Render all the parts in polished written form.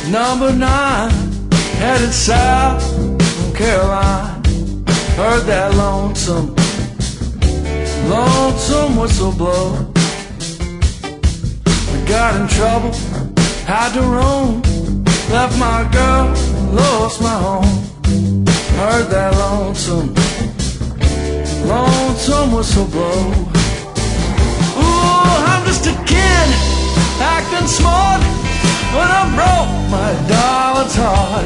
Number 9, headed south from Caroline. Heard that lonesome whistle blow. I got in trouble, had to roam. Left my girl, lost my home. Heard that lonesome whistle blow. Ooh, I'm just a kid, acting smart. When I broke my darling's heart.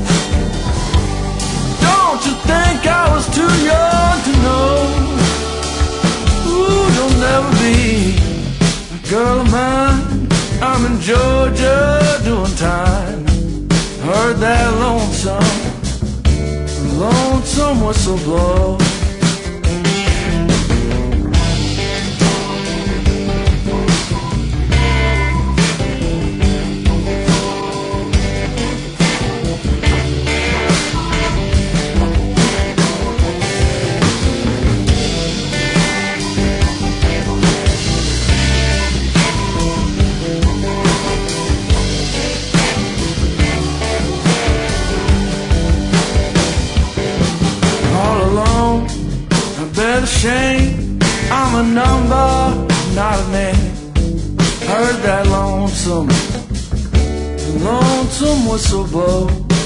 Don't you think I was too young to know? Ooh, you'll never be a girl of mine. I'm in Georgia doing time. Heard that lonesome whistle blow. Shame, I'm a number, not a name. Heard that lonesome whistle blow.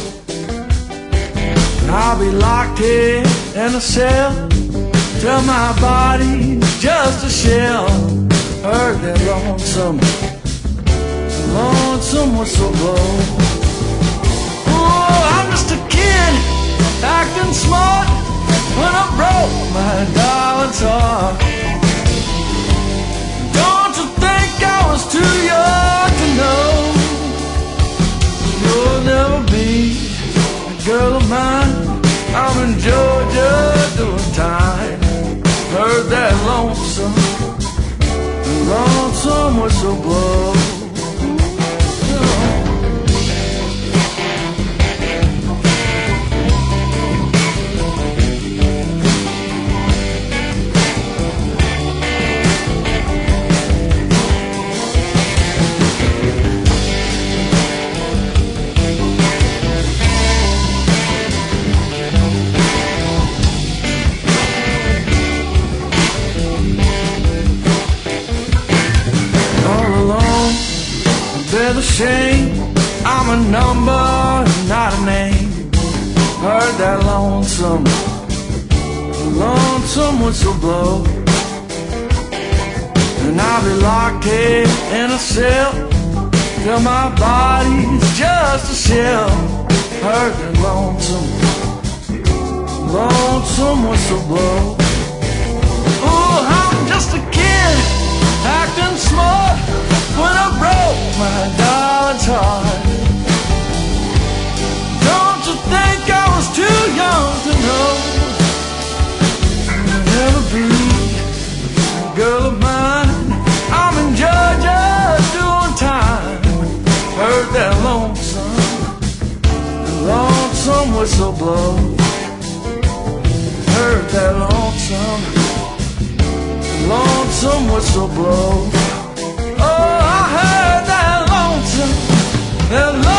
And I'll be locked here in a cell till my body's just a shell. Heard that lonesome whistle blow. Oh, I'm just a kid, acting smart. When I broke my darling's heart. Don't you think I was too young to know? You'll never be a girl of mine. I'm in Georgia doing time. Heard that lonesome whistle blow. There's a shame, I'm a number, not a name. Heard that lonesome whistle blow. And I'll be locked here in a cell till my body's just a shell. Heard that lonesome whistle blow. Ooh, I'm just a kid, acting smart. When I broke my darling's heart. Don't you think I was too young to know? You'll never be a girl of mine. I'm in Georgia doing time. Heard that lonesome whistle blow. Heard that lonesome whistle blow. Oh, I heard that lonesome